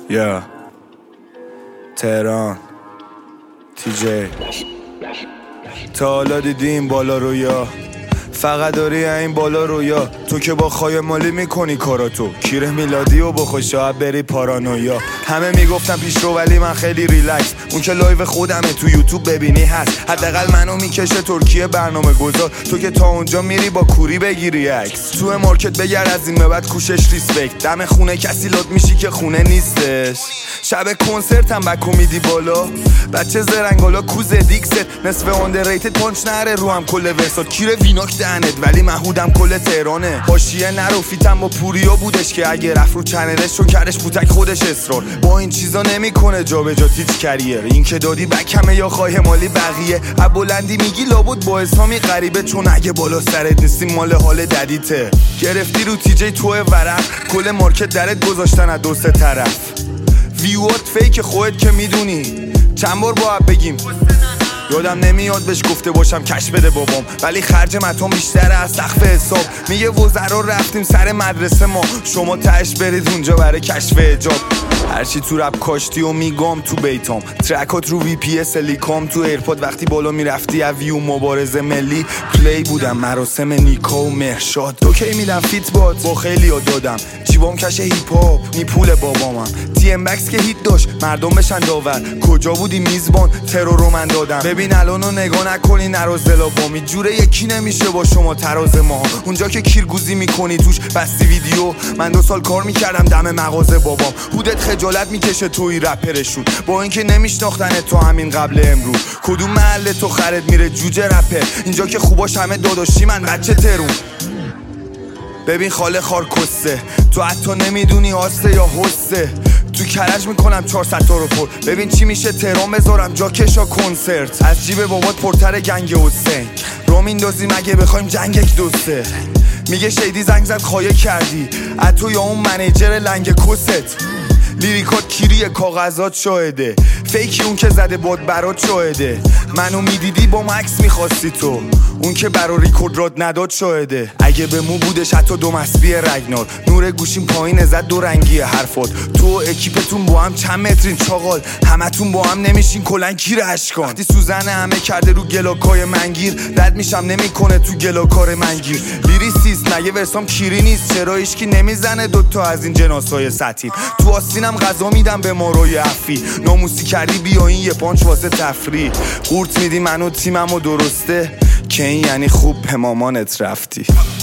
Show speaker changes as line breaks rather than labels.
یا تهران TJ تا حالا دیدی این بالا رو یا فقط داری این بالا رو یا تو که با خایمالی میکنی کاراتو کیره میلادی و با خوشحال بری پارانویا. همه میگفتم پیش رو ولی من خیلی ریلکس. اون که لایو خودمه تو یوتیوب ببینی هست. حداقل منو میکشه ترکیه برنامه گذار. تو که تا اونجا میری با کوری بگیری عکس. تو مارکت بگرد از این به بعد کوشش ریسپکت. دم خونه کسی لط میشی که خونه نیستش. شب کنسرت هم بکو میدی بالا. بچه زرنگالا کوز دیکست نصف آندرریتد پانچ نره رو هم کل ورسات. کیره ویناک دهنت ولی محودم کل تهرانه. حاشیه نرو فیتم با پوریا بودش که اگه رفت رو چنلش چون کردش بوتک خودش اصرار. با این چیزا نمیکنه جا به جا تیچ کریر. این که دادی بکمه یا خواهی مالی بقیه. ابلندی میگی لابد با اسامی غریبه. چون اگه بالا سرت نیستی مال حال ددیته. گرفتی رو TJ توه ورق. کل مارکت درت گذاشتن از دو سه طرف. ویوات فیک خودت که میدونی. چند بار باید بگیم یادم نمیاد بهش گفته باشم کش بده بابام. ولی خرج متون بیشتره از سقف حساب. میگه وزرا رفتیم سر مدرسه ما. شما تهش برید اونجا برای کشف حجاب. هرچی تو رپ کاشتی و میگم تو بیتام. ترکات رو VPS لیکام تو ایرپاد. وقتی بالا میرفتی اویو مبارزه ملی پلی بودم مراسم نیکا و مهرشاد. تو کی میدم فیت با خیلی ها دادم. جیبام کش هیپ هاپ نی پول بابامم. TM بکس که هیت داشت مردم بشن داور. کجا بودی میزبان ترور رو من دادم. ببین الانو نگاه نکنی نرازلا بامی. جوره یکی نمیشه با شما تراز ما. اونجا که کیرگوزی میکنی توش بستی ویدیو. من 2 سال کار میکردم دم مغازه بابام. هودت خجالت میکشه توی رپرشون. با اینکه نمیشناختن تو همین قبل امروز. کدوم محله تو خرد میره جوجه رپر. اینجا که خوباش همه داداشی من بچه ترون. ببین خاله خار کسته. تو حتی نمیدونی هاسته یا هسته. تو کرج میکنم 400 تا رو پر. ببین چی میشه تهران بذارم جا کشا کنسرت. از جیب بابات پرتر گنگ حسین. رو میندازی مگه بخوایم جنگ 1 2 3. میگه شیدی زنگ زد خواهی کردی. اتو یا اون منیجر لنگ کست. لیریکات کیریه کاغذات شاهده. فیکی اون که زده باد برات شاهده. منو میدیدی با مکس میخواستی تو. اون که برا ریکورد راد نداد شاهده. اگه به مو بودش حتی 2 مسبی رگنار. نور گوشیم پایین زد 2 رنگی حرفات. تو اکیپتون با هم چند مترین چاقال. همتون با هم نمیشین کلن کیر اشکان. وقتی سوزن همه کرده رو گلاکای منگیر. رد میشم نمیکنه تو گلاکار منگیر. لیریسیست مگه ورسام کیری نیست. چرا هیچکی نمیزنه دوتا از این جناسای سطیل. تو آستینم غذا میدم به ماروی افی. ناموسی کردی بیا این یه پانچ واسه تفریح. قورت میدی منو تیممو درسته که این یعنی خوب به مامانت رفتی.